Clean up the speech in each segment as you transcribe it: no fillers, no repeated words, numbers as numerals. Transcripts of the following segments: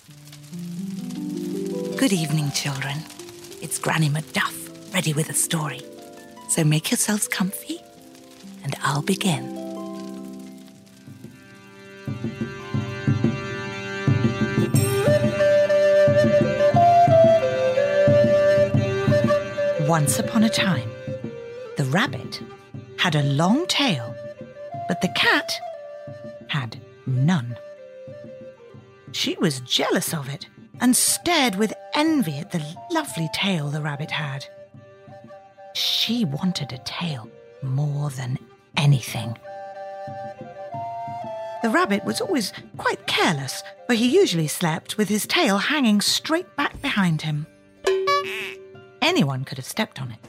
Good evening, children. It's Granny Macduff, ready with a story. So make yourselves comfy, and I'll begin. Once upon a time, the rabbit had a long tail, but the cat had none. She was jealous of it and stared with envy at the lovely tail the rabbit had. She wanted a tail more than anything. The rabbit was always quite careless, for he usually slept with his tail hanging straight back behind him. Anyone could have stepped on it.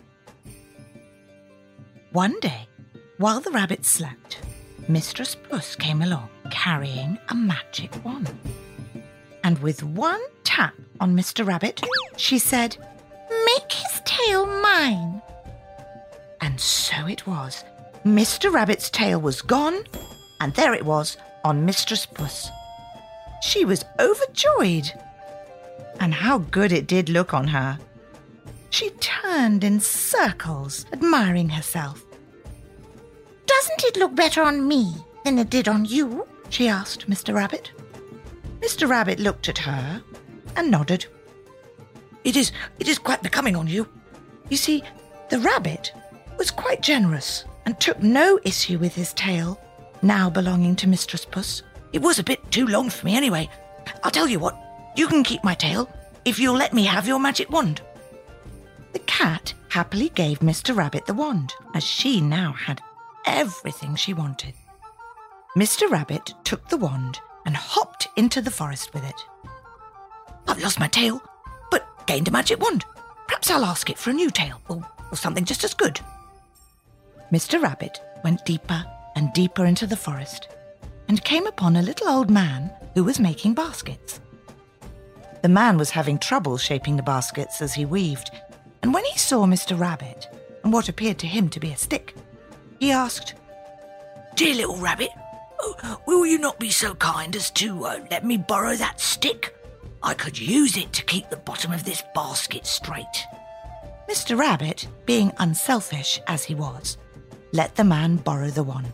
One day, while the rabbit slept, Mistress Puss came along carrying a magic wand. And with one tap on Mr. Rabbit, she said, "Make his tail mine." And so it was. Mr. Rabbit's tail was gone, and there it was on Mistress Puss. She was overjoyed. And how good it did look on her. She turned in circles, admiring herself. "Doesn't it look better on me than it did on you?" she asked Mr. Rabbit. Mr. Rabbit looked at her and nodded. It is quite becoming on you." You see, the rabbit was quite generous and took no issue with his tail, now belonging to Mistress Puss. "It was a bit too long for me anyway. I'll tell you what, you can keep my tail if you'll let me have your magic wand." The cat happily gave Mr. Rabbit the wand, as she now had everything she wanted. Mr. Rabbit took the wand and hopped into the forest with it. "I've lost my tail, but gained a magic wand. Perhaps I'll ask it for a new tail, or something just as good." Mr. Rabbit went deeper and deeper into the forest and came upon a little old man who was making baskets. The man was having trouble shaping the baskets as he weaved, and when he saw Mr. Rabbit and what appeared to him to be a stick, he asked, "Dear little rabbit, will you not be so kind as to let me borrow that stick? I could use it to keep the bottom of this basket straight." Mr. Rabbit, being unselfish as he was, let the man borrow the wand.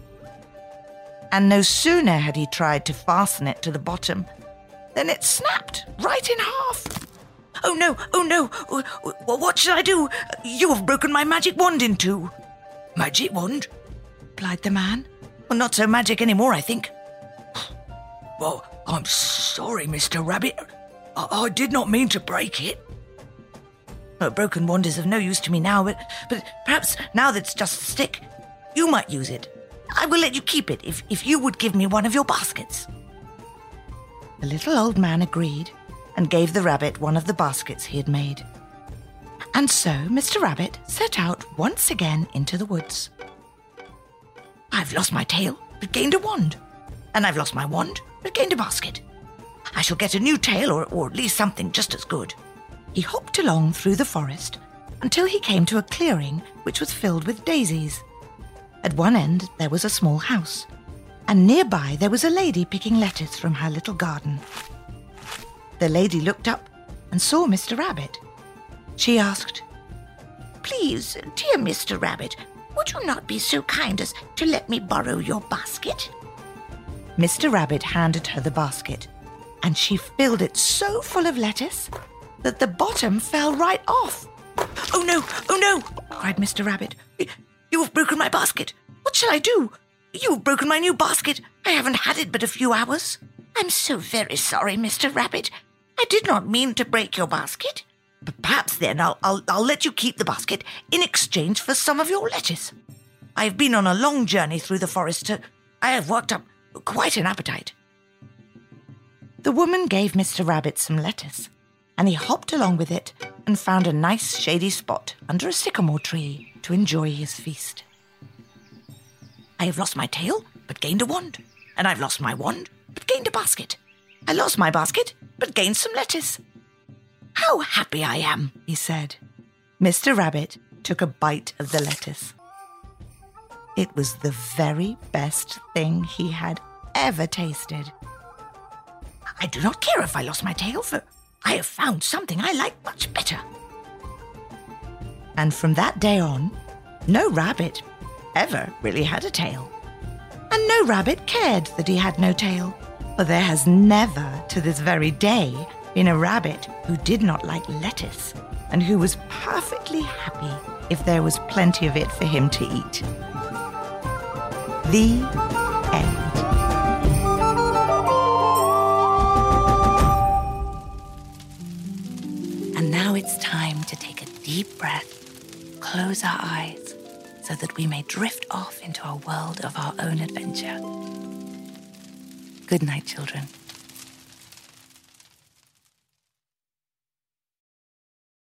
And no sooner had he tried to fasten it to the bottom than it snapped right in half. Oh no, what shall I do? You have broken my magic wand in two." "Magic wand?" replied the man. "Well, not so magic anymore, I think." "Well, I'm sorry, Mr. Rabbit. I did not mean to break it." "A broken wand is of no use to me now, but perhaps now that it's just a stick, you might use it. I will let you keep it if you would give me one of your baskets." The little old man agreed and gave the rabbit one of the baskets he had made. And so Mr. Rabbit set out once again into the woods. "I've lost my tail, but gained a wand. And I've lost my wand, but gained a basket. I shall get a new tail, or at least something just as good." He hopped along through the forest until he came to a clearing which was filled with daisies. At one end there was a small house, and nearby there was a lady picking lettuce from her little garden. The lady looked up and saw Mr. Rabbit. She asked, "Please, dear Mr. Rabbit, would you not be so kind as to let me borrow your basket?" Mr. Rabbit handed her the basket, and she filled it so full of lettuce that the bottom fell right off. Oh no, cried Mr. Rabbit. "You have broken my basket. What shall I do? You have broken my new basket. I haven't had it but a few hours." "I'm so very sorry, Mr. Rabbit. I did not mean to break your basket." "But perhaps then I'll let you keep the basket in exchange for some of your lettuce. I have been on a long journey through the forest. I have worked up quite an appetite." The woman gave Mr. Rabbit some lettuce, and he hopped along with it and found a nice shady spot under a sycamore tree to enjoy his feast. "I have lost my tail, but gained a wand. And I've lost my wand, but gained a basket. I lost my basket, but gained some lettuce. How happy I am," he said. Mr. Rabbit took a bite of the lettuce. It was the very best thing he had ever tasted. I do not care if I lost my tail, for I have found something I like much better." And from that day on, no rabbit ever really had a tail. And no rabbit cared that he had no tail, for there has never, to this very day, been a rabbit who did not like lettuce and who was perfectly happy if there was plenty of it for him to eat. The end. And now it's time to take a deep breath, close our eyes, so that we may drift off into a world of our own adventure. Good night, children.